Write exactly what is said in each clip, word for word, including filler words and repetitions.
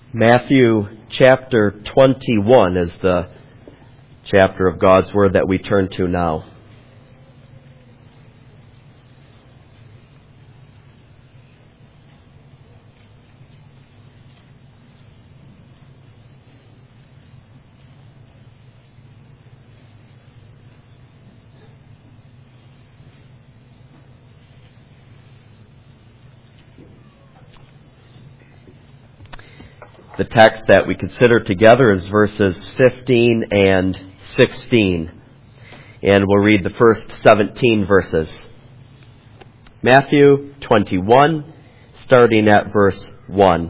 Matthew chapter twenty-one is the chapter of God's Word that we turn to now. The text that we consider together is verses fifteen and sixteen. And we'll read the first seventeen verses. Matthew twenty-one, starting at verse one.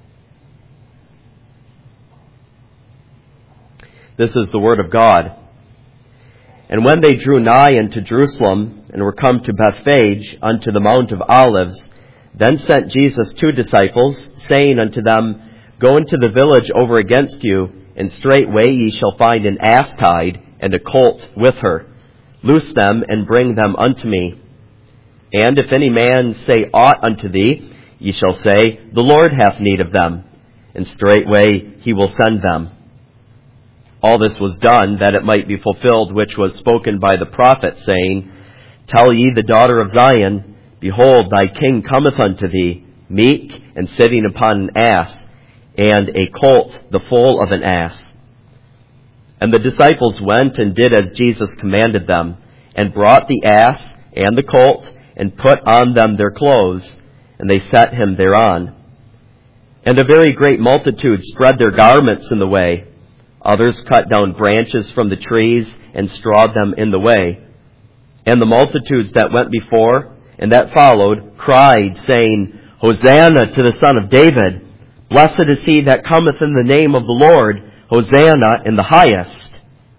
This is the word of God. And when they drew nigh unto Jerusalem, and were come to Bethphage, unto the Mount of Olives, then sent Jesus two disciples, saying unto them, Go into the village over against you, and straightway ye shall find an ass tied, and a colt with her. Loose them, and bring them unto me. And if any man say aught unto thee, ye shall say, The Lord hath need of them, and straightway he will send them. All this was done, that it might be fulfilled which was spoken by the prophet, saying, Tell ye the daughter of Zion, Behold, thy king cometh unto thee, meek, and sitting upon an ass, and a colt, the foal of an ass. And the disciples went and did as Jesus commanded them, and brought the ass and the colt, and put on them their clothes, and they set him thereon. And a very great multitude spread their garments in the way. Others cut down branches from the trees, and strawed them in the way. And the multitudes that went before, and that followed, cried, saying, Hosanna to the Son of David! Blessed is he that cometh in the name of the Lord, Hosanna in the highest.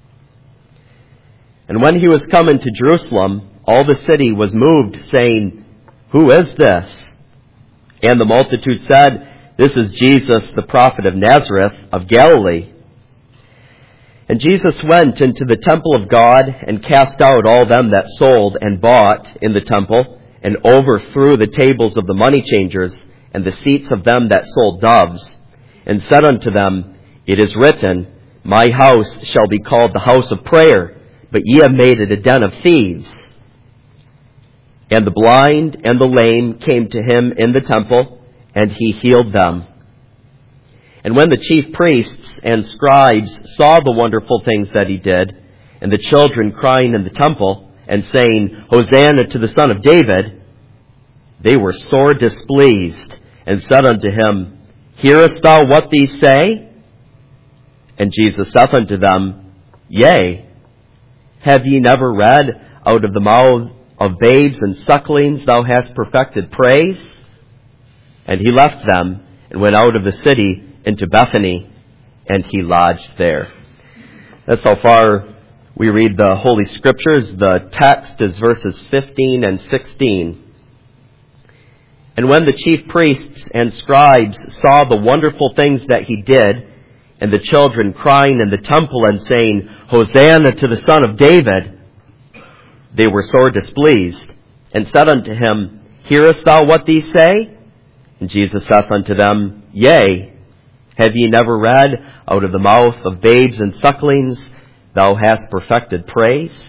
And when he was come into Jerusalem, all the city was moved, saying, Who is this? And the multitude said, This is Jesus, the prophet of Nazareth of Galilee. And Jesus went into the temple of God, and cast out all them that sold and bought in the temple, and overthrew the tables of the money changers, and the seats of them that sold doves, and said unto them, It is written, My house shall be called the house of prayer, but ye have made it a den of thieves. And the blind and the lame came to him in the temple, and he healed them. And when the chief priests and scribes saw the wonderful things that he did, and the children crying in the temple, and saying, Hosanna to the Son of David, they were sore displeased, and said unto him, Hearest thou what these say? And Jesus saith unto them, Yea. Have ye never read, Out of the mouth of babes and sucklings thou hast perfected praise? And he left them, and went out of the city into Bethany, and he lodged there. That's how far we read the Holy Scriptures. The text is verses fifteen and sixteen. And when the chief priests and scribes saw the wonderful things that he did, and the children crying in the temple and saying, Hosanna to the Son of David, they were sore displeased, and said unto him, Hearest thou what these say? And Jesus saith unto them, Yea. Have ye never read, Out of the mouth of babes and sucklings thou hast perfected praise?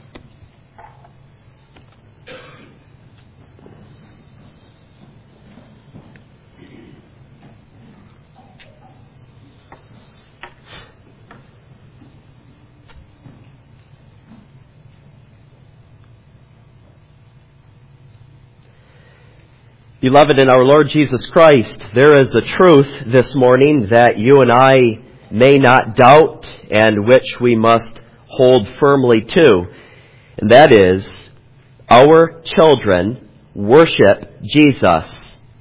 Beloved in our Lord Jesus Christ, there is a truth this morning that you and I may not doubt and which we must hold firmly to. And that is, our children worship Jesus.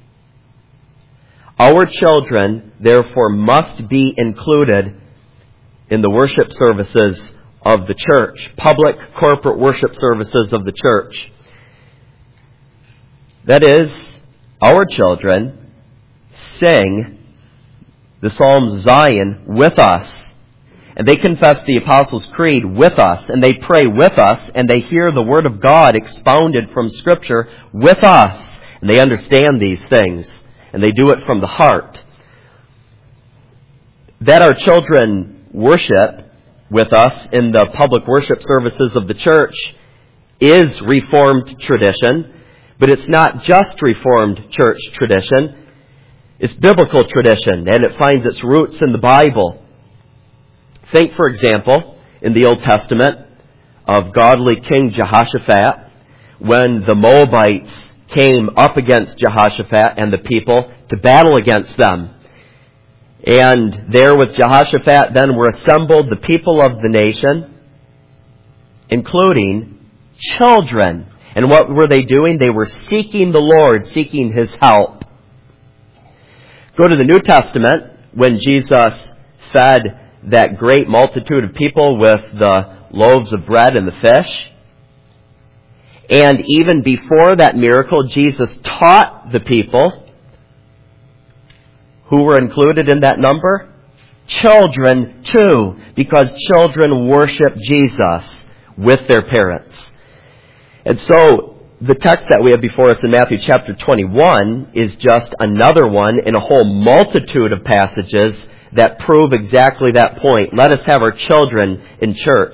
Our children, therefore, must be included in the worship services of the church, public corporate worship services of the church. That is, our children sing the Psalms of Zion with us. And they confess the Apostles' Creed with us. And they pray with us. And they hear the Word of God expounded from Scripture with us. And they understand these things. And they do it from the heart. that our children worship with us in the public worship services of the church is Reformed tradition, but it's not just Reformed church tradition. It's biblical tradition, and it finds its roots in the Bible. Think, for example, in the Old Testament of godly King Jehoshaphat, when the Moabites came up against Jehoshaphat and the people to battle against them. And there with Jehoshaphat then were assembled the people of the nation, including children. And what were they doing? They were seeking the Lord, seeking His help. Go to the New Testament, when Jesus fed that great multitude of people with the loaves of bread and the fish. And even before that miracle, Jesus taught the people. Who were included in that number? Children too, because children worship Jesus with their parents. And so, the text that we have before us in Matthew chapter twenty-one is just another one in a whole multitude of passages that prove exactly that point. Let us have our children in church.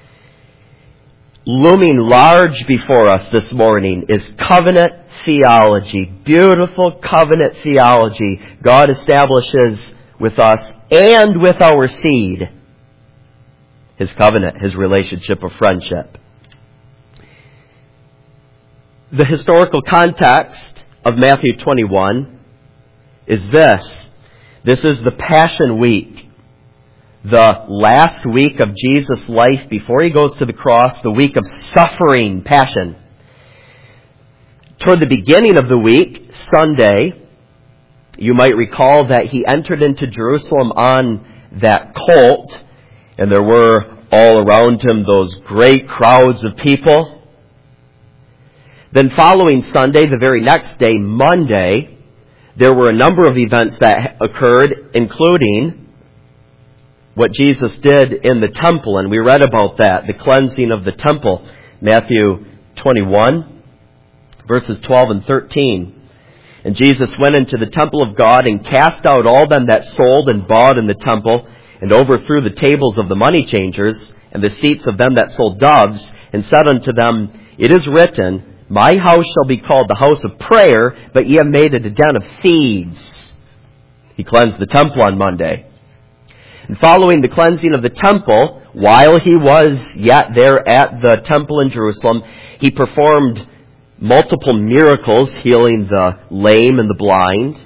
Looming large before us this morning is covenant theology. Beautiful covenant theology God establishes with us and with our seed. His covenant, His relationship of friendship. The historical context of Matthew twenty-one is this. This is the Passion Week. The last week of Jesus' life before He goes to the cross, the week of suffering, passion. Toward the beginning of the week, Sunday, you might recall that He entered into Jerusalem on that colt, and there were all around Him those great crowds of people. Then following Sunday, the very next day, Monday, there were a number of events that occurred, including what Jesus did in the temple, and we read about that, the cleansing of the temple, Matthew twenty-one, verses twelve and thirteen. And Jesus went into the temple of God and cast out all them that sold and bought in the temple, and overthrew the tables of the money changers, and the seats of them that sold doves, and said unto them, It is written, My house shall be called the house of prayer, but ye have made it a den of thieves. He cleansed the temple on Monday. And following the cleansing of the temple, while He was yet there at the temple in Jerusalem, He performed multiple miracles, healing the lame and the blind.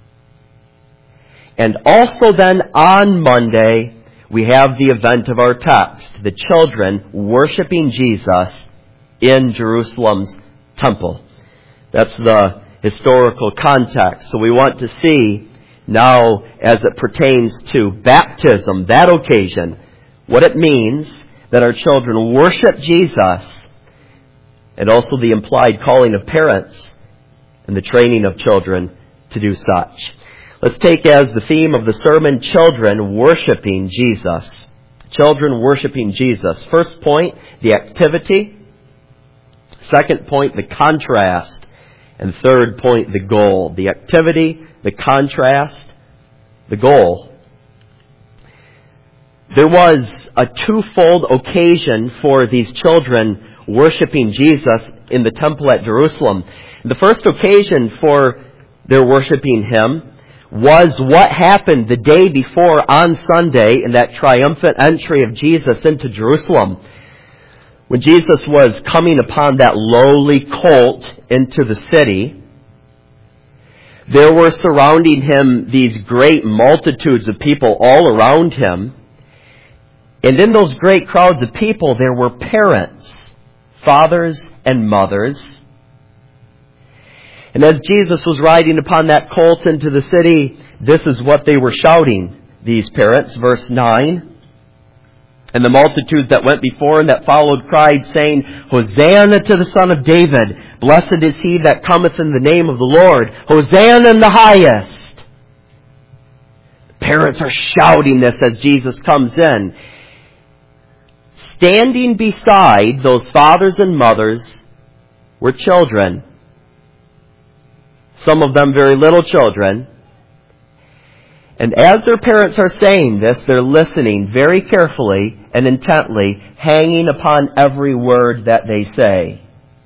And also then on Monday, we have the event of our text, the children worshiping Jesus in Jerusalem's temple. That's the historical context. So we want to see now, as it pertains to baptism, that occasion, what it means that our children worship Jesus, and also the implied calling of parents and the training of children to do such. Let's take as the theme of the sermon, children worshiping Jesus. Children worshiping Jesus. First point, the activity. Second point, the contrast. And third point, the goal. The activity, the contrast, the goal. There was a twofold occasion for these children worshiping Jesus in the temple at Jerusalem. The first occasion for their worshiping Him was what happened the day before on Sunday in that triumphant entry of Jesus into Jerusalem. When Jesus was coming upon that lowly colt into the city, there were surrounding Him these great multitudes of people all around Him. And in those great crowds of people, there were parents, fathers and mothers. And as Jesus was riding upon that colt into the city, this is what they were shouting, these parents. Verse nine. And the multitudes that went before and that followed cried, saying, Hosanna to the Son of David. Blessed is He that cometh in the name of the Lord. Hosanna in the highest. Parents are shouting this as Jesus comes in. Standing beside those fathers and mothers were children. Some of them very little children. And as their parents are saying this, they're listening very carefully and intently, hanging upon every word that they say.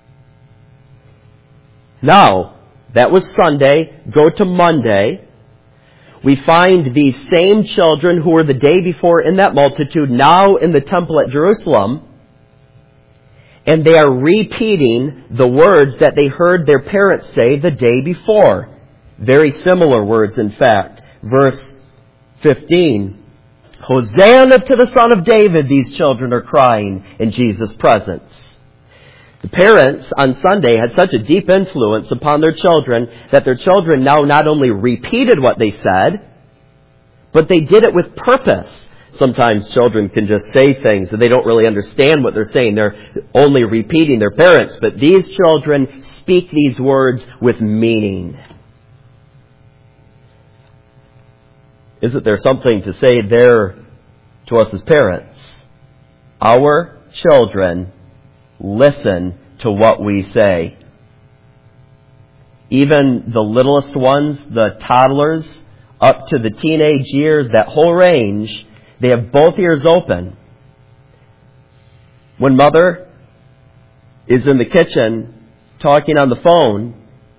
Now, that was Sunday. Go to Monday. We find these same children who were the day before in that multitude, now in the temple at Jerusalem. And they are repeating the words that they heard their parents say the day before. Very similar words, in fact. Verse fifteen. Hosanna to the Son of David, these children are crying in Jesus' presence. The parents on Sunday had such a deep influence upon their children that their children now not only repeated what they said, but they did it with purpose. Sometimes children can just say things and they don't really understand what they're saying. They're only repeating their parents. But these children speak these words with meaning. Isn't there something to say there to us as parents? Our children listen to what we say. Even the littlest ones, the toddlers, up to the teenage years, that whole range, they have both ears open. When mother is in the kitchen talking on the phone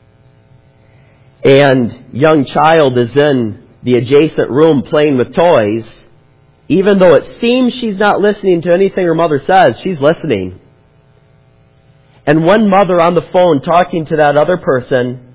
and young child is in the adjacent room playing with toys, even though it seems she's not listening to anything her mother says, she's listening. And one mother on the phone talking to that other person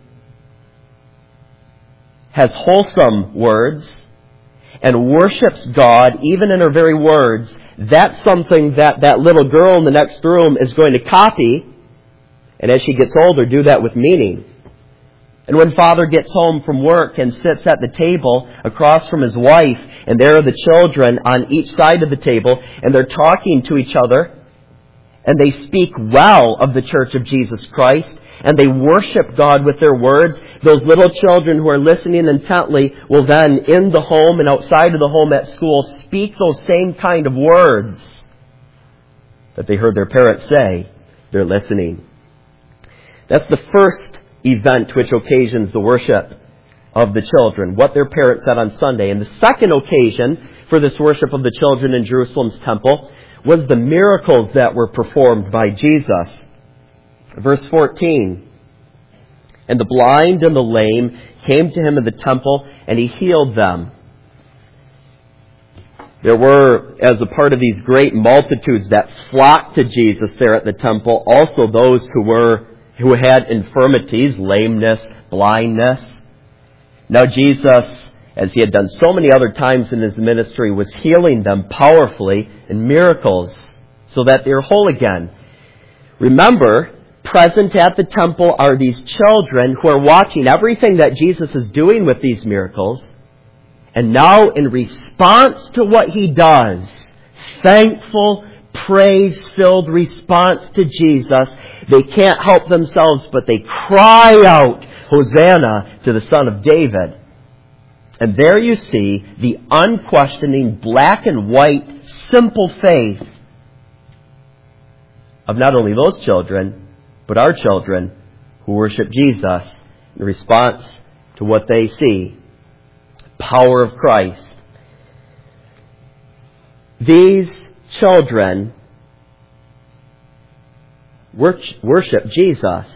has wholesome words and worships God even in her very words, that's something that that little girl in the next room is going to copy, and as she gets older, do that with meaning. And when father gets home from work and sits at the table across from his wife, and there are the children on each side of the table, and they're talking to each other, and they speak well of the Church of Jesus Christ, and they worship God with their words, those little children who are listening intently will then, in the home and outside of the home at school, speak those same kind of words that they heard their parents say. They're listening. That's the first event which occasions the worship of the children, what their parents said on Sunday. And the second occasion for this worship of the children in Jerusalem's temple was the miracles that were performed by Jesus. Verse fourteen, and the blind and the lame came to him in the temple, and he healed them. There were, as a part of these great multitudes that flocked to Jesus there at the temple, also those who were who had infirmities, lameness, blindness. Now Jesus, as he had done so many other times in his ministry, was healing them powerfully in miracles so that they're whole again. Remember, present at the temple are these children who are watching everything that Jesus is doing with these miracles. And now, in response to what he does, thankful, praise-filled response to Jesus, they can't help themselves, but they cry out, Hosanna to the Son of David. And there you see the unquestioning, black and white, simple faith of not only those children, but our children who worship Jesus in response to what they see. Power of Christ. These children worship Jesus.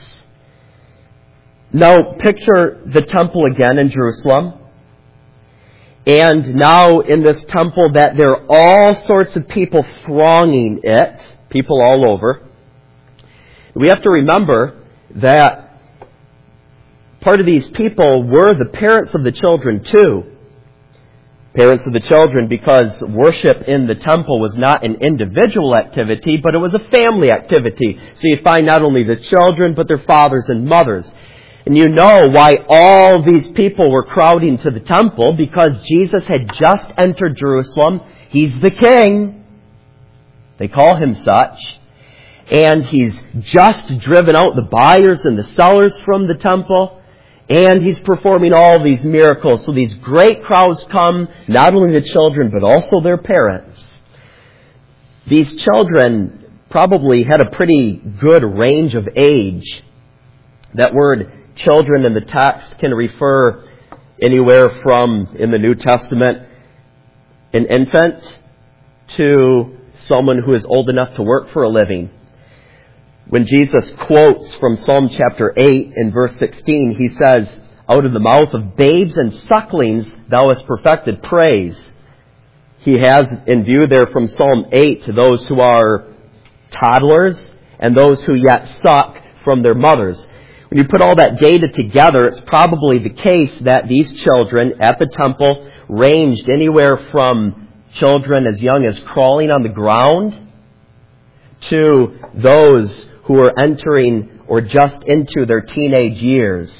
Now picture the temple again in Jerusalem. And now in this temple that there are all sorts of people thronging it. People all over. We have to remember that part of these people were the parents of the children too. Parents of the children, because worship in the temple was not an individual activity, but it was a family activity. So you find not only the children, but their fathers and mothers. And you know why all these people were crowding to the temple, because Jesus had just entered Jerusalem. He's the king. They call him such. And he's just driven out the buyers and the sellers from the temple. And he's performing all these miracles. So these great crowds come, not only the children, but also their parents. These children probably had a pretty good range of age. That word children in the text can refer anywhere from, in the New Testament, an infant to someone who is old enough to work for a living. When Jesus quotes from Psalm chapter eight in verse sixteen, he says, "Out of the mouth of babes and sucklings thou hast perfected praise." He has in view there from Psalm eight to those who are toddlers and those who yet suck from their mothers. When you put all that data together, it's probably the case that these children at the temple ranged anywhere from children as young as crawling on the ground to those who were entering or just into their teenage years.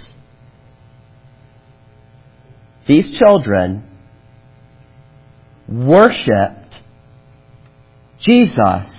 These children worshipped Jesus.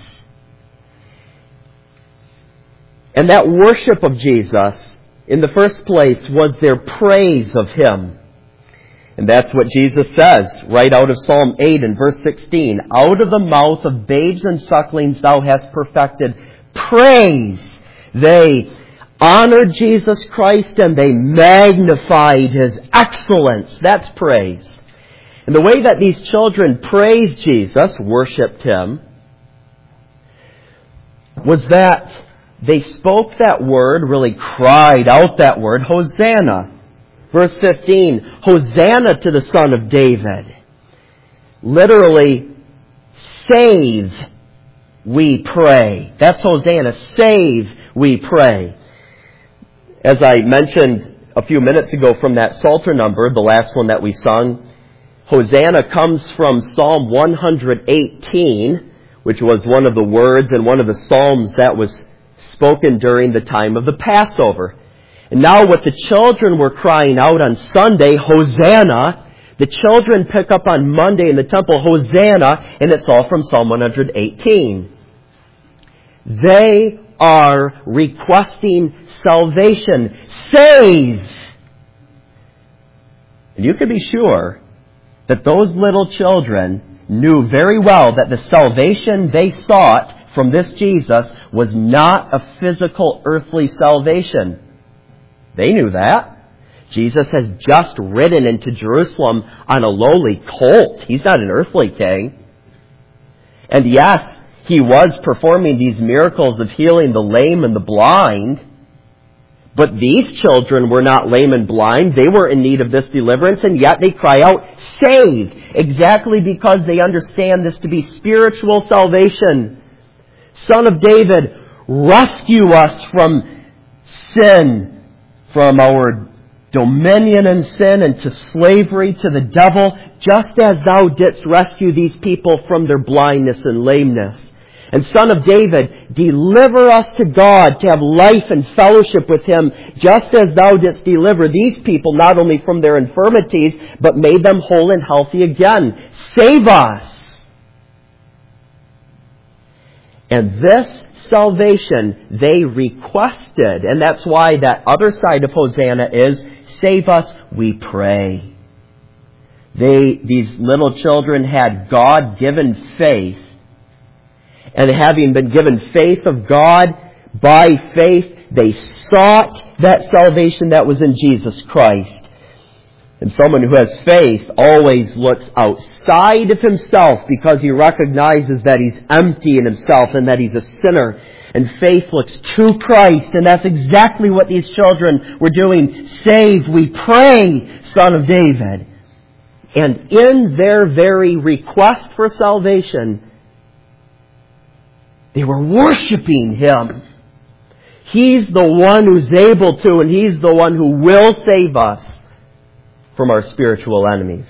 And that worship of Jesus, in the first place, was their praise of Him. And that's what Jesus says right out of Psalm eight and verse sixteen. "Out of the mouth of babes and sucklings thou hast perfected praise." They honored Jesus Christ and they magnified His excellence. That's praise. And the way that these children praised Jesus, worshipped Him, was that they spoke that word, really cried out that word, Hosanna. Verse fifteen, "Hosanna to the Son of David." Literally, save, we pray. That's Hosanna. Save, we pray. As I mentioned a few minutes ago from that Psalter number, the last one that we sung, Hosanna comes from Psalm one eighteen, which was one of the words and one of the psalms that was spoken during the time of the Passover. And now what the children were crying out on Sunday, Hosanna, the children pick up on Monday in the temple, Hosanna, and it's all from Psalm one eighteen. They are requesting salvation. Save! And you can be sure that those little children knew very well that the salvation they sought from this Jesus was not a physical earthly salvation. They knew that. Jesus has just ridden into Jerusalem on a lowly colt. He's not an earthly king. And yes, He was performing these miracles of healing the lame and the blind. But these children were not lame and blind. They were in need of this deliverance, and yet they cry out, "Save!" Exactly because they understand this to be spiritual salvation. Son of David, rescue us from sin, from our dominion in sin and to slavery to the devil, just as thou didst rescue these people from their blindness and lameness. And Son of David, deliver us to God to have life and fellowship with Him, just as thou didst deliver these people not only from their infirmities, but made them whole and healthy again. Save us! And this salvation they requested. And that's why that other side of Hosanna is, save us, we pray. They, these little children had God-given faith. And having been given faith of God, by faith, they sought that salvation that was in Jesus Christ. And someone who has faith always looks outside of himself because he recognizes that he's empty in himself and that he's a sinner. And faith looks to Christ, and that's exactly what these children were doing. Save, we pray, Son of David. And in their very request for salvation, they were worshiping Him. He's the one who's able to, and He's the one who will save us from our spiritual enemies.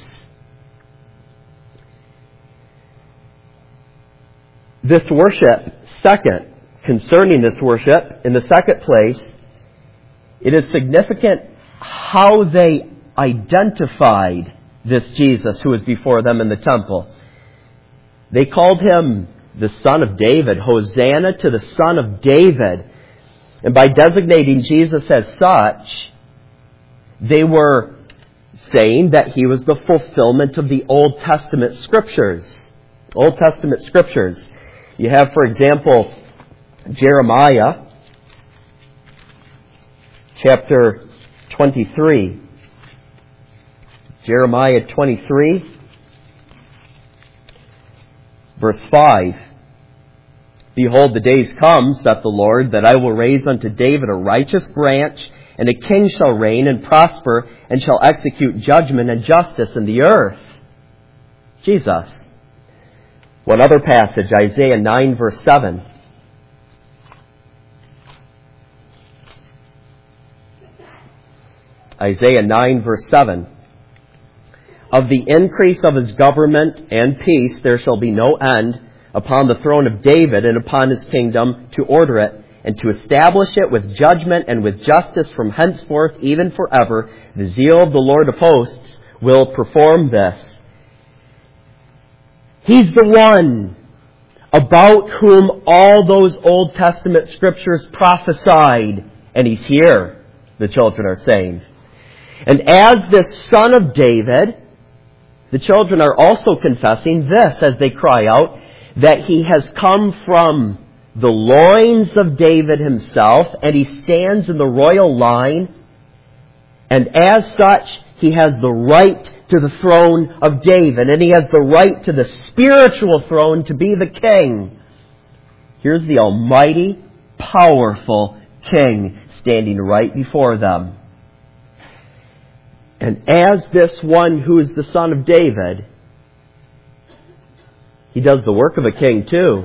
This worship, second, concerning this worship, in the second place, it is significant how they identified this Jesus who was before them in the temple. They called Him the Son of David. Hosanna to the Son of David. And by designating Jesus as such, they were saying that He was the fulfillment of the Old Testament Scriptures. Old Testament Scriptures. You have, for example, Jeremiah chapter twenty-three. Jeremiah twenty-three, verse five. Behold, the days come, saith the Lord, that I will raise unto David a righteous branch, and a king shall reign and prosper, and shall execute judgment and justice in the earth. Jesus. One other passage, Isaiah nine, verse seven. Isaiah nine, verse seven. Of the increase of his government and peace there shall be no end upon the throne of David and upon his kingdom, to order it and to establish it with judgment and with justice from henceforth even forever. The zeal of the Lord of hosts will perform this. He's the one about whom all those Old Testament scriptures prophesied. And He's here, the children are saying. And as this Son of David, the children are also confessing this as they cry out, that He has come from the loins of David himself, and He stands in the royal line, and as such, He has the right to the throne of David, and He has the right to the spiritual throne to be the king. Here's the almighty, powerful King standing right before them. And as this one who is the Son of David, He does the work of a king too.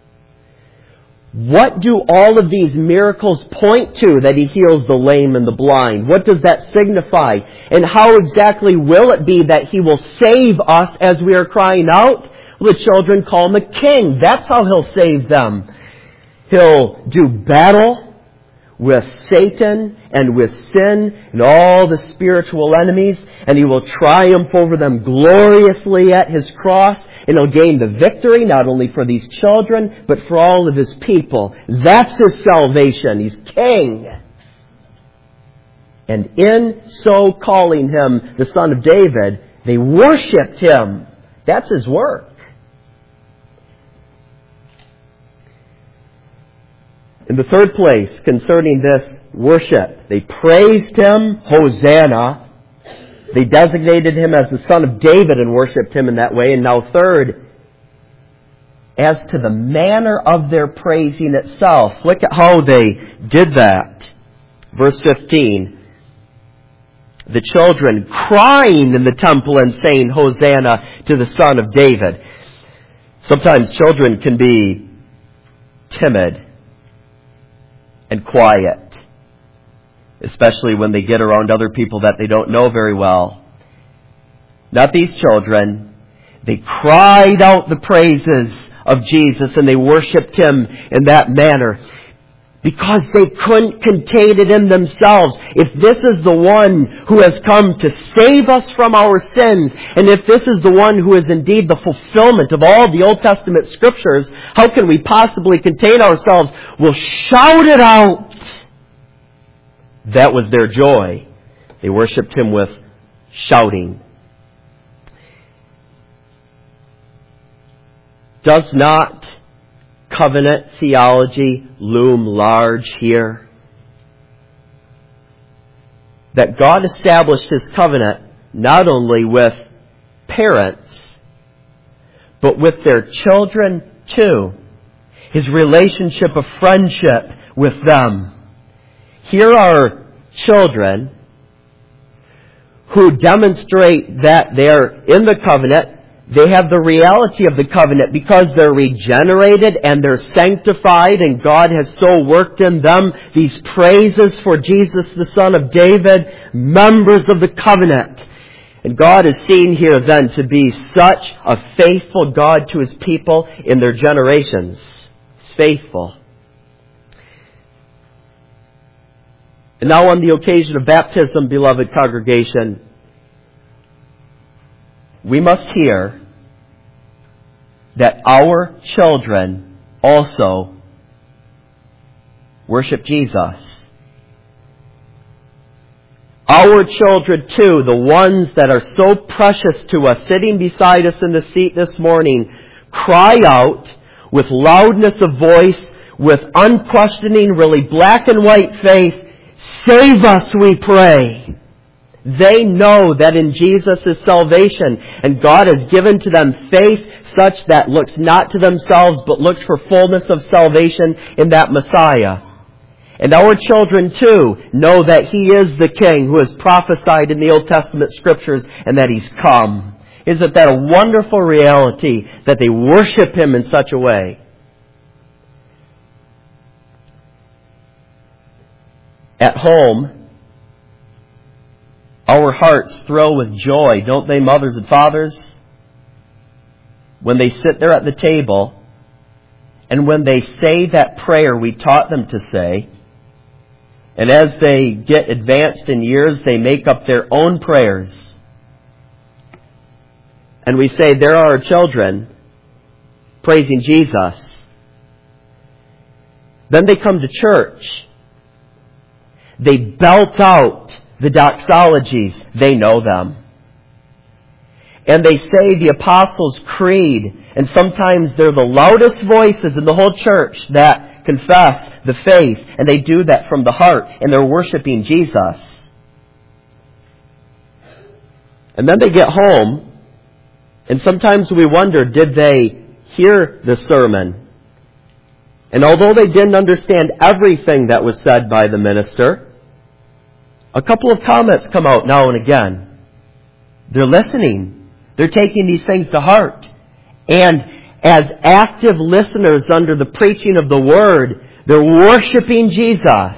What do all of these miracles point to, that He heals the lame and the blind? What does that signify? And how exactly will it be that He will save us as we are crying out? Well, the children call Him a king. That's how He'll save them. He'll do battle with Satan and with sin and all the spiritual enemies, and He will triumph over them gloriously at His cross, and He'll gain the victory not only for these children, but for all of His people. That's His salvation. He's king. And in so calling Him the Son of David, they worshipped Him. That's His work. In the third place, concerning this worship, they praised Him, Hosanna. They designated Him as the Son of David and worshipped Him in that way. And now third, as to the manner of their praising itself, look at how they did that. Verse fifteen, the children crying in the temple and saying, Hosanna to the Son of David. Sometimes children can be timid and quiet, especially when they get around other people that they don't know very well. Not these children. They cried out the praises of Jesus, and they worshipped Him in that manner because they couldn't contain it in themselves. If this is the one who has come to save us from our sins, and if this is the one who is indeed the fulfillment of all the Old Testament scriptures, how can we possibly contain ourselves? We'll shout it out. That was their joy. They worshipped Him with shouting. Does not covenant theology loom large here? That God established His covenant not only with parents, but with their children too. His relationship of friendship with them. Here are children who demonstrate that they're in the covenant. They have the reality of the covenant because they're regenerated and they're sanctified, and God has so worked in them these praises for Jesus, the Son of David, members of the covenant. And God is seen here then to be such a faithful God to His people in their generations. He's faithful. And now on the occasion of baptism, beloved congregation, we must hear that our children also worship Jesus. Our children too, the ones that are so precious to us, sitting beside us in the seat this morning, cry out with loudness of voice, with unquestioning, really black and white faith, save us, we pray. They know that in Jesus is salvation, and God has given to them faith such that looks not to themselves, but looks for fullness of salvation in that Messiah. And our children too know that He is the King who is prophesied in the Old Testament Scriptures, and that He's come. Isn't that a wonderful reality that they worship Him in such a way? At home, our hearts thrill with joy, don't they, mothers and fathers? When they sit there at the table, and when they say that prayer we taught them to say, and as they get advanced in years, they make up their own prayers. And we say, there are our children praising Jesus. Then they come to church. They belt out the doxologies. They know them. And they say the Apostles' Creed. And sometimes they're the loudest voices in the whole church that confess the faith. And they do that from the heart. And they're worshiping Jesus. And then they get home. And sometimes we wonder, did they hear the sermon? And although they didn't understand everything that was said by the minister, a couple of comments come out now and again. They're listening. They're taking these things to heart. And as active listeners under the preaching of the Word, they're worshiping Jesus.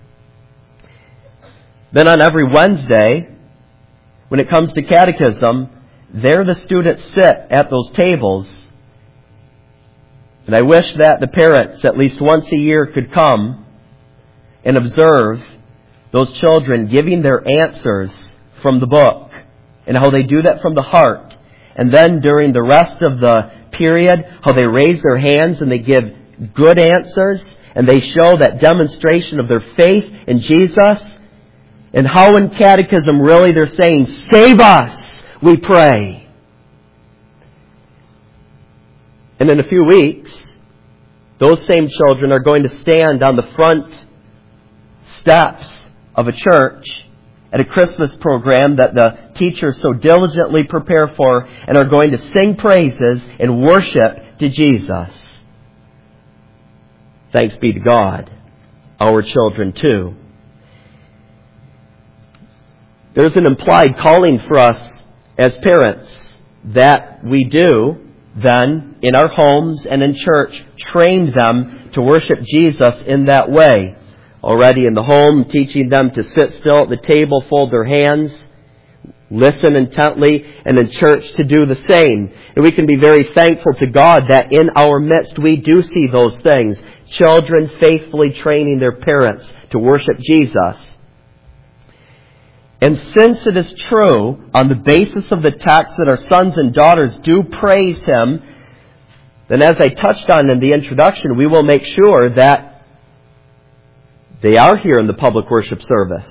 Then on every Wednesday, when it comes to catechism, there the students sit at those tables. And I wish that the parents at least once a year could come and observe those children giving their answers from the book, and how they do that from the heart. And then during the rest of the period, how they raise their hands and they give good answers, and they show that demonstration of their faith in Jesus. And how in catechism really they're saying, save us, we pray. And in a few weeks, those same children are going to stand on the front steps of a church at a Christmas program that the teachers so diligently prepare for, and are going to sing praises and worship to Jesus. Thanks be to God, our children too. There's an implied calling for us as parents that we do then in our homes and in church, train them to worship Jesus in that way. Already in the home, teaching them to sit still at the table, fold their hands, listen intently, and in church to do the same. And we can be very thankful to God that in our midst we do see those things. Children faithfully training their parents to worship Jesus. And since it is true, on the basis of the text, that our sons and daughters do praise Him, then as I touched on in the introduction, we will make sure that they are here in the public worship service.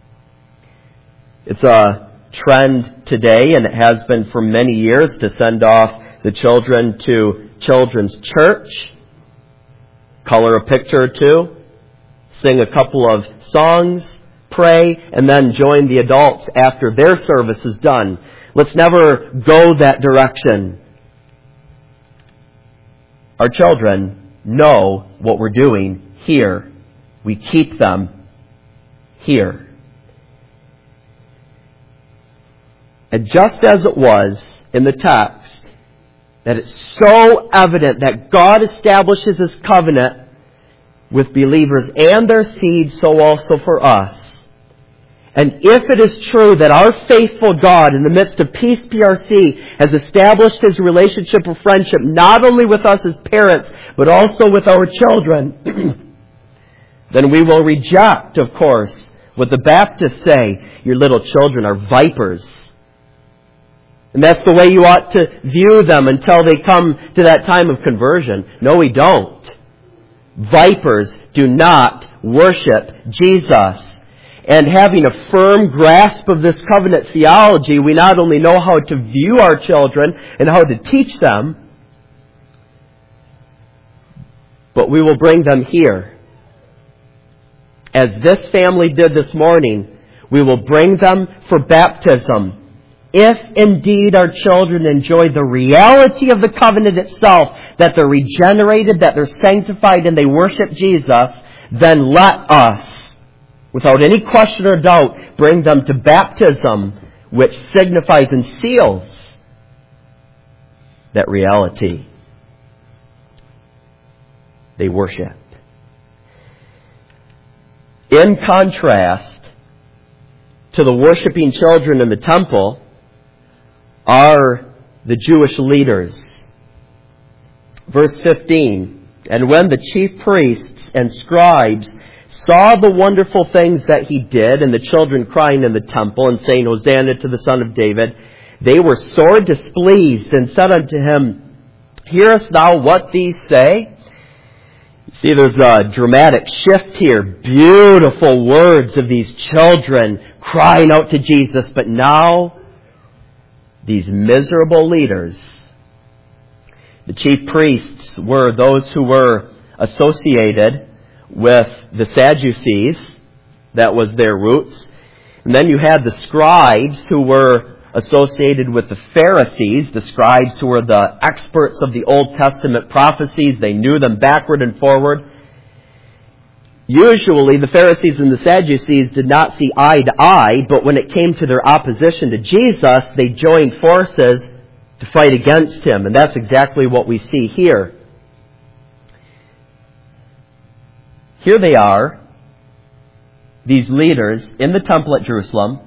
It's a trend today, and it has been for many years, to send off the children to children's church, color a picture or two, sing a couple of songs, pray, and then join the adults after their service is done. Let's never go that direction. Our children know what we're doing here. We keep them here. And just as it was in the text, that it's so evident that God establishes His covenant with believers and their seed, so also for us. And if it is true that our faithful God in the midst of Peace P R C has established His relationship of friendship not only with us as parents, but also with our children, then we will reject, of course, what the Baptists say, your little children are vipers. And that's the way you ought to view them until they come to that time of conversion. No, we don't. Vipers do not worship Jesus. And having a firm grasp of this covenant theology, we not only know how to view our children and how to teach them, but we will bring them here. As this family did this morning, we will bring them for baptism. If indeed our children enjoy the reality of the covenant itself, that they're regenerated, that they're sanctified, and they worship Jesus, then let us, without any question or doubt, bring them to baptism, which signifies and seals that reality. They worship. In contrast to the worshiping children in the temple are the Jewish leaders. Verse fifteen, and when the chief priests and scribes saw the wonderful things that he did, and the children crying in the temple and saying, Hosanna to the Son of David, they were sore displeased and said unto him, Hearest thou what these say? You see, there's a dramatic shift here. Beautiful words of these children crying out to Jesus, but now these miserable leaders. The chief priests were those who were associated with the Sadducees. That was their roots. And then you had the scribes who were associated with the Pharisees, the scribes who were the experts of the Old Testament prophecies. They knew them backward and forward. Usually the Pharisees and the Sadducees did not see eye to eye, but when it came to their opposition to Jesus, they joined forces to fight against him. And that's exactly what we see here. Here they are, these leaders in the temple at Jerusalem.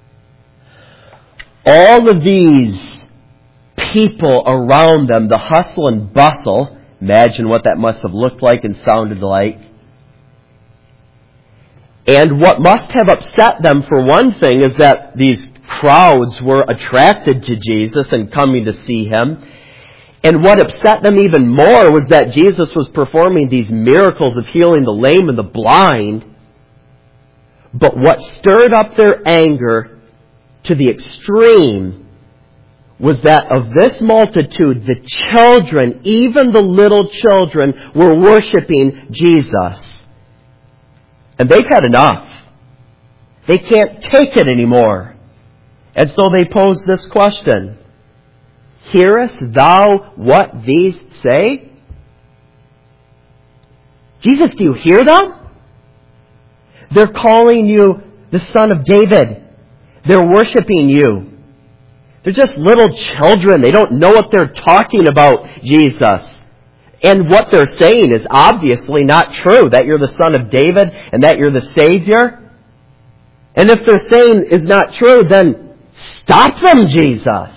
All of these people around them, the hustle and bustle, imagine what that must have looked like and sounded like. And what must have upset them, for one thing, is that these crowds were attracted to Jesus and coming to see him. And what upset them even more was that Jesus was performing these miracles of healing the lame and the blind. But what stirred up their anger to the extreme was that of this multitude, the children, even the little children, were worshiping Jesus. And they've had enough. They can't take it anymore. And so they pose this question. Hearest thou what these say? Jesus, do you hear them? They're calling you the Son of David. They're worshiping you. They're just little children. They don't know what they're talking about, Jesus. And what they're saying is obviously not true, that you're the Son of David and that you're the Savior. And if they're saying is not true, then stop them, Jesus.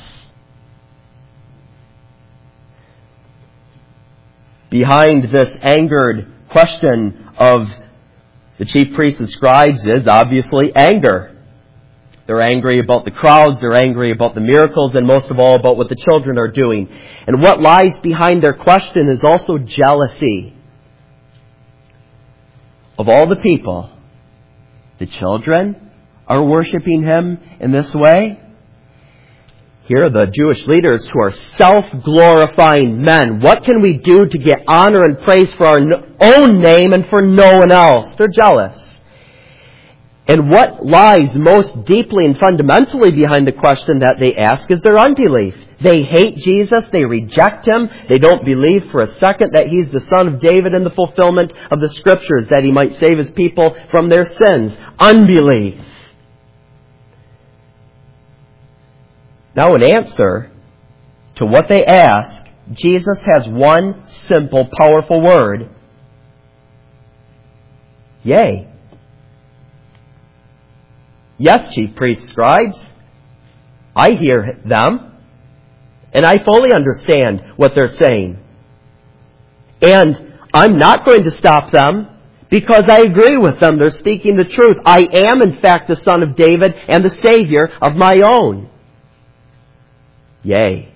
Behind this angered question of the chief priests and scribes is obviously anger. They're angry about the crowds, they're angry about the miracles, and most of all about what the children are doing. And what lies behind their question is also jealousy. Of all the people, the children are worshiping him in this way. Here are the Jewish leaders who are self-glorifying men. What can we do to get honor and praise for our own name and for no one else? They're jealous. And what lies most deeply and fundamentally behind the question that they ask is their unbelief. They hate Jesus. They reject him. They don't believe for a second that he's the Son of David in the fulfillment of the Scriptures, that he might save his people from their sins. Unbelief. Now, in answer to what they ask, Jesus has one simple, powerful word. Yea. Yes, chief priests, scribes, I hear them, and I fully understand what they're saying. And I'm not going to stop them, because I agree with them. They're speaking the truth. I am, in fact, the Son of David and the Savior of my own. Yea.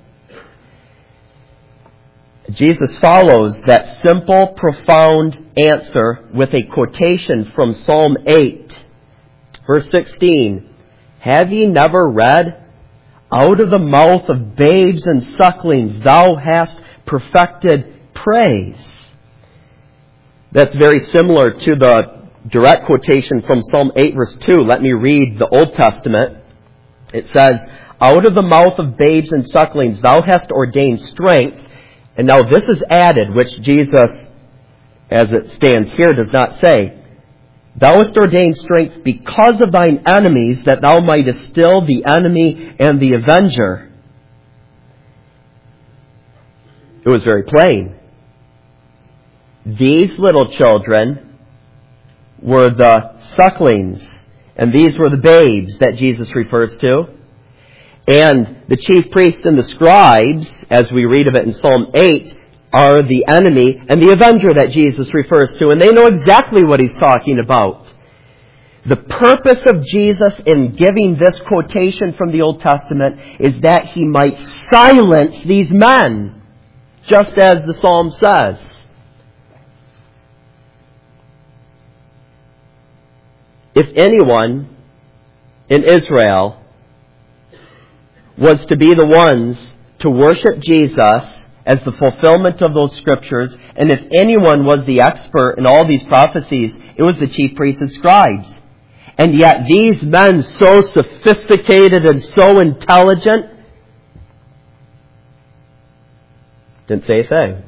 Jesus follows that simple, profound answer with a quotation from Psalm eight. Verse sixteen, have ye never read, out of the mouth of babes and sucklings thou hast perfected praise? That's very similar to the direct quotation from Psalm eight verse two. Let me read the Old Testament. It says, "Out of the mouth of babes and sucklings thou hast ordained strength." And now this is added, which Jesus, as it stands here, does not say. "Thou hast ordained strength because of thine enemies, that thou mightest still the enemy and the avenger." It was very plain. These little children were the sucklings, and these were the babes that Jesus refers to. And the chief priests and the scribes, as we read of it in Psalm eight, are the enemy and the avenger that Jesus refers to. And they know exactly what he's talking about. The purpose of Jesus in giving this quotation from the Old Testament is that he might silence these men, just as the Psalm says. If anyone in Israel was to be the ones to worship Jesus as the fulfillment of those scriptures, and if anyone was the expert in all these prophecies, it was the chief priests and scribes. And yet these men, so sophisticated and so intelligent, didn't say a thing.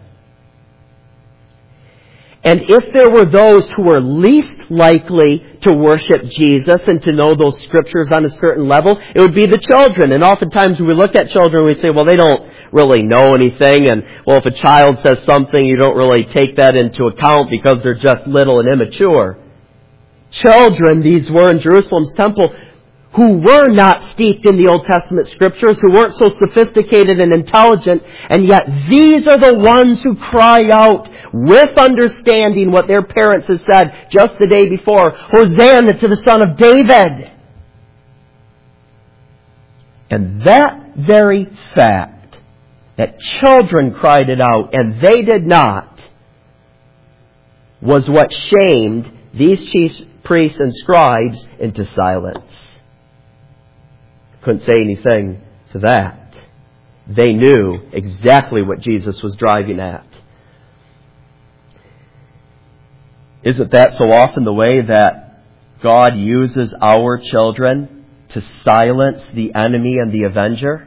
And if there were those who were least likely to worship Jesus and to know those scriptures on a certain level, it would be the children. And oftentimes when we look at children, we say, well, they don't really know anything. And, well, if a child says something, you don't really take that into account because they're just little and immature. Children, these were in Jerusalem's temple, who were not steeped in the Old Testament scriptures, who weren't so sophisticated and intelligent, and yet these are the ones who cry out with understanding what their parents had said just the day before, "Hosanna to the Son of David." And that very fact, that children cried it out and they did not, was what shamed these chief priests and scribes into silence. Couldn't say anything to that. They knew exactly what Jesus was driving at. Isn't that so often the way that God uses our children to silence the enemy and the avenger?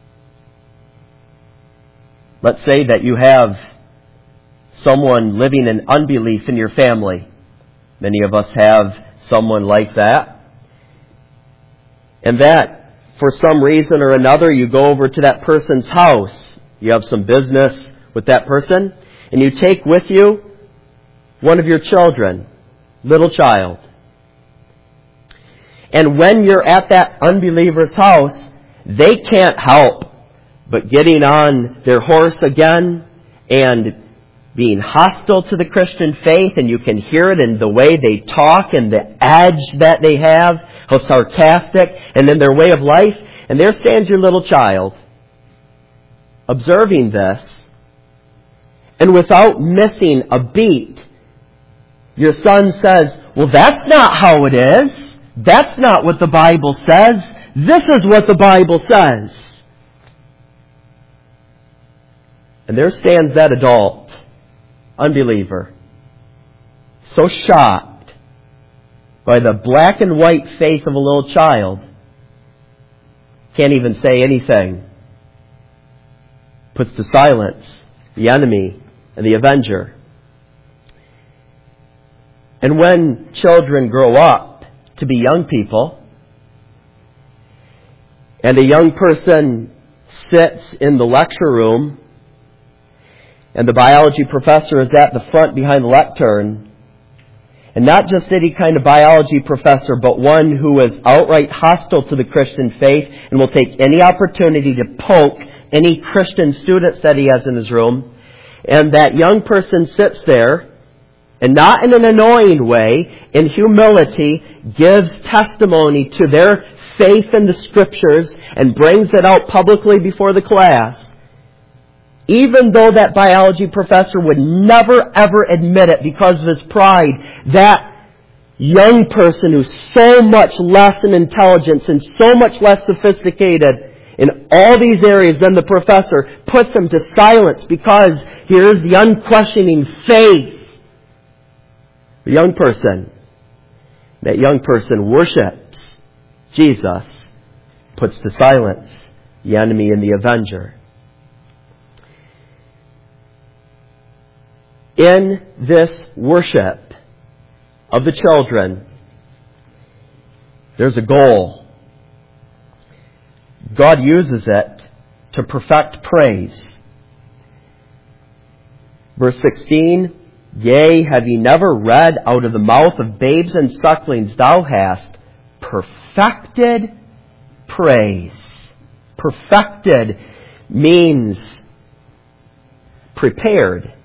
Let's say that you have someone living in unbelief in your family. Many of us have someone like that. And that, for some reason or another, you go over to that person's house. You have some business with that person. And you take with you one of your children, little child. And when you're at that unbeliever's house, they can't help but getting on their horse again and being hostile to the Christian faith, and you can hear it in the way they talk and the edge that they have, how sarcastic, and in their way of life. And there stands your little child, observing this, and without missing a beat, your son says, "Well, that's not how it is. That's not what the Bible says. This is what the Bible says." And there stands that adult, unbeliever, so shocked by the black and white faith of a little child, can't even say anything. Puts to silence the enemy and the avenger. And when children grow up to be young people, and a young person sits in the lecture room, and the biology professor is at the front behind the lectern, and not just any kind of biology professor, but one who is outright hostile to the Christian faith and will take any opportunity to poke any Christian students that he has in his room. And that young person sits there, and not in an annoying way, in humility, gives testimony to their faith in the Scriptures and brings it out publicly before the class. Even though that biology professor would never ever admit it because of his pride, that young person who's so much less in intelligence and so much less sophisticated in all these areas than the professor puts him to silence because here's the unquestioning faith. The young person That young person worships Jesus, puts to silence the enemy and the avenger. In this worship of the children, there's a goal. God uses it to perfect praise. Verse sixteen, yea, have ye never read, out of the mouth of babes and sucklings thou hast perfected praise. Perfected means prepared.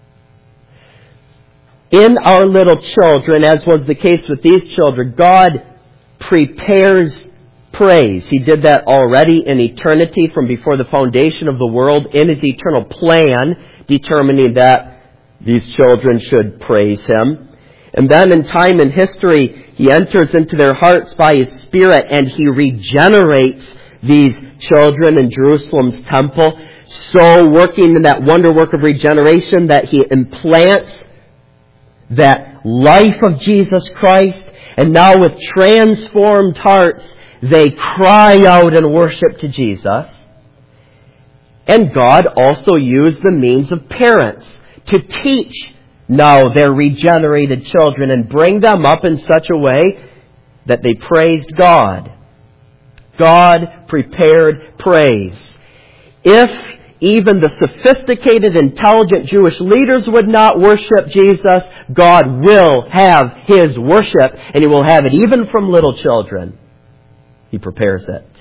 In our little children, as was the case with these children, God prepares praise. He did that already in eternity from before the foundation of the world, in His eternal plan, determining that these children should praise Him. And then in time and history, He enters into their hearts by His Spirit and He regenerates these children in Jerusalem's temple, so working in that wonder work of regeneration that He implants that life of Jesus Christ, and now with transformed hearts, they cry out and worship to Jesus. And God also used the means of parents to teach now their regenerated children and bring them up in such a way that they praised God. God prepared praise. If even the sophisticated, intelligent Jewish leaders would not worship Jesus, God will have His worship, and He will have it even from little children. He prepares it.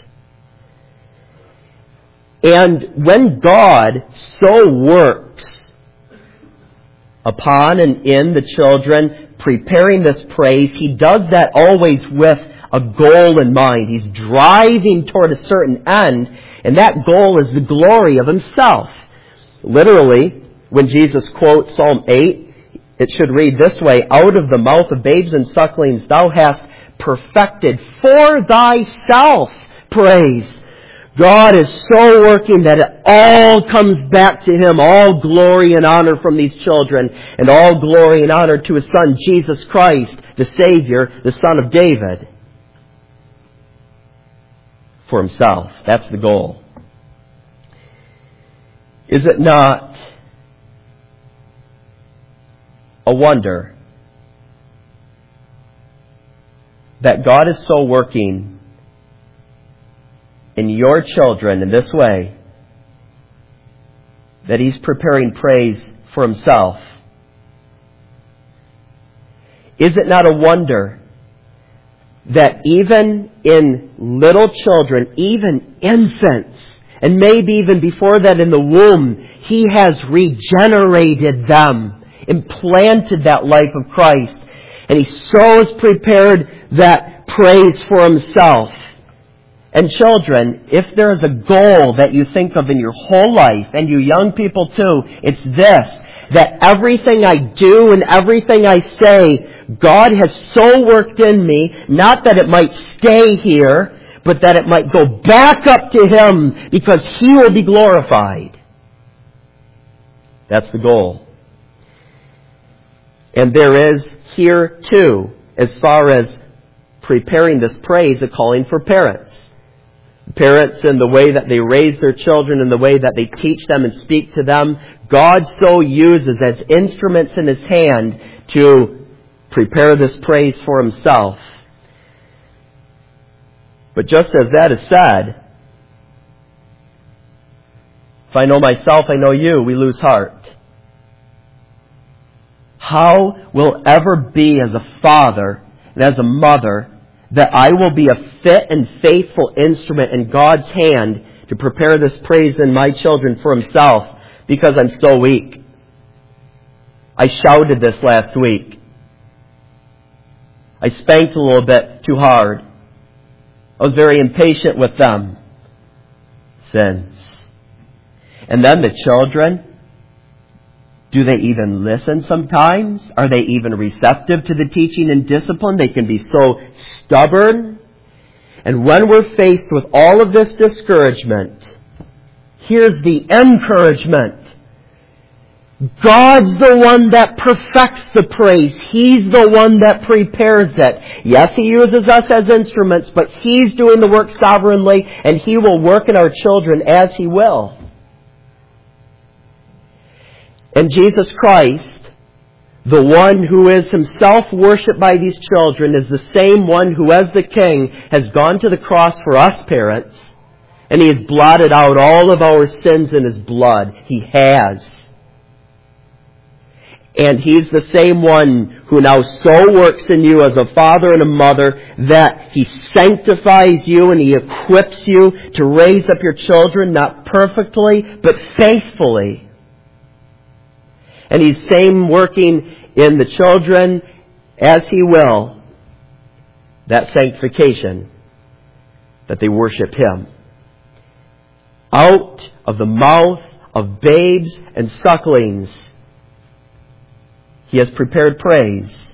And when God so works upon and in the children, preparing this praise, He does that always with a goal in mind. He's driving toward a certain end, and that goal is the glory of Himself. Literally, when Jesus quotes Psalm eight, it should read this way, out of the mouth of babes and sucklings thou hast perfected for thyself praise. God is so working that it all comes back to Him, all glory and honor from these children, and all glory and honor to His Son, Jesus Christ, the Savior, the Son of David. For Himself. That's the goal. Is it not a wonder that God is so working in your children in this way that He's preparing praise for Himself? Is it not a wonder that even in little children, even infants, and maybe even before that in the womb, He has regenerated them, implanted that life of Christ, and He so has prepared that praise for Himself. And children, if there is a goal that you think of in your whole life, and you young people too, it's this, that everything I do and everything I say, God has so worked in me, not that it might stay here, but that it might go back up to Him, because He will be glorified. That's the goal. And there is here too, as far as preparing this praise, a calling for parents. Parents in the way that they raise their children, in the way that they teach them and speak to them, God so uses as instruments in His hand to prepare this praise for Himself. But just as that is said, if I know myself, I know you, we lose heart. How will ever be as a father and as a mother that I will be a fit and faithful instrument in God's hand to prepare this praise in my children for Himself, because I'm so weak? I shouted this last week. I spanked a little bit too hard. I was very impatient with them. Sins. And then the children, do they even listen sometimes? Are they even receptive to the teaching and discipline? They can be so stubborn. And when we're faced with all of this discouragement, here's the encouragement. God's the one that perfects the praise. He's the one that prepares it. Yes, He uses us as instruments, but He's doing the work sovereignly, and He will work in our children as He will. And Jesus Christ, the one who is Himself worshipped by these children, is the same one who, as the King, has gone to the cross for us parents, and He has blotted out all of our sins in His blood. He has. And He's the same one who now so works in you as a father and a mother that He sanctifies you and He equips you to raise up your children, not perfectly, but faithfully. And He's same working in the children as He will, that sanctification, that they worship Him. Out of the mouth of babes and sucklings, He has prepared praise.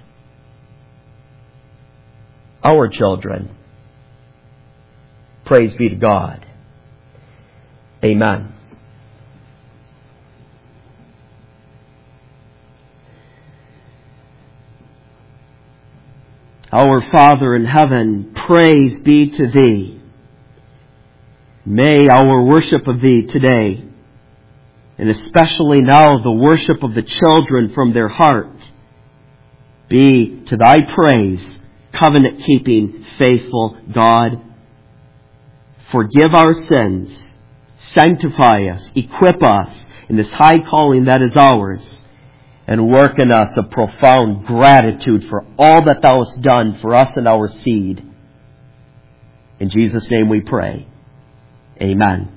Our children. Praise be to God. Amen. Our Father in heaven, praise be to Thee. May our worship of Thee today, and especially now the worship of the children from their heart, be to Thy praise, covenant-keeping, faithful God. Forgive our sins, sanctify us, equip us in this high calling that is ours, and work in us a profound gratitude for all that Thou hast done for us and our seed. In Jesus' name we pray. Amen.